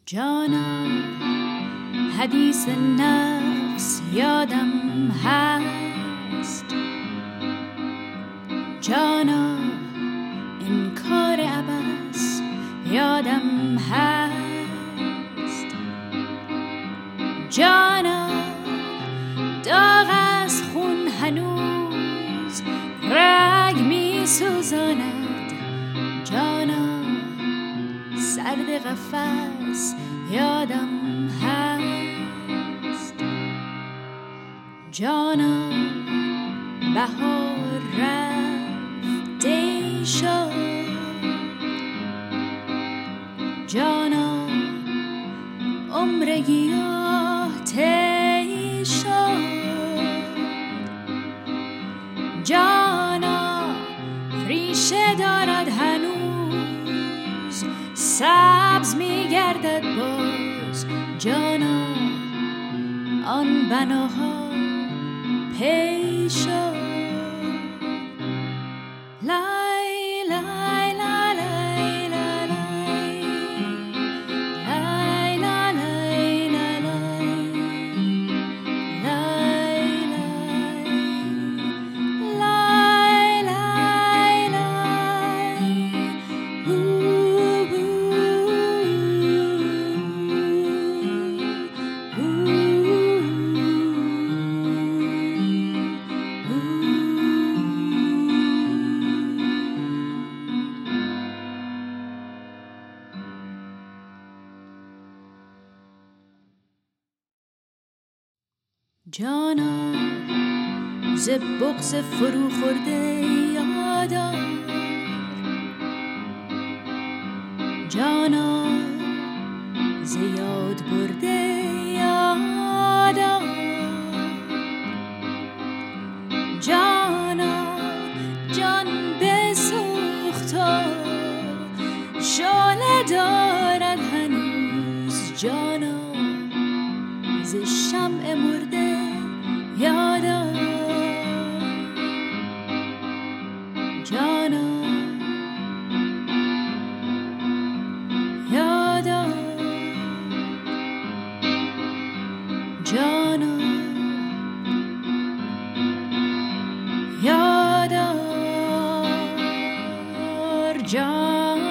جانا حدیث نفس یادم هست، جانا انکار عبث یادم هست، جانا داغ از خون هنوز رگ می سوزاند، جانا سرد قفس یادم هست، جانا بهار رفته شد، جانا عمر گیاه طی شد، جانا ریشه دارد هنوز سبز می‌گردد باز، جانا آن بناها پی شد. لای لای لای لای لای لای لای لای لای لای جانا ز بغض فرو خورده یادم، جانا ز یاد برده یادم، جانا جان بسوخت و شعله دارد هنوز، جانا ز شمع مرده یادم، جانا یادم، جانا یادم، جانا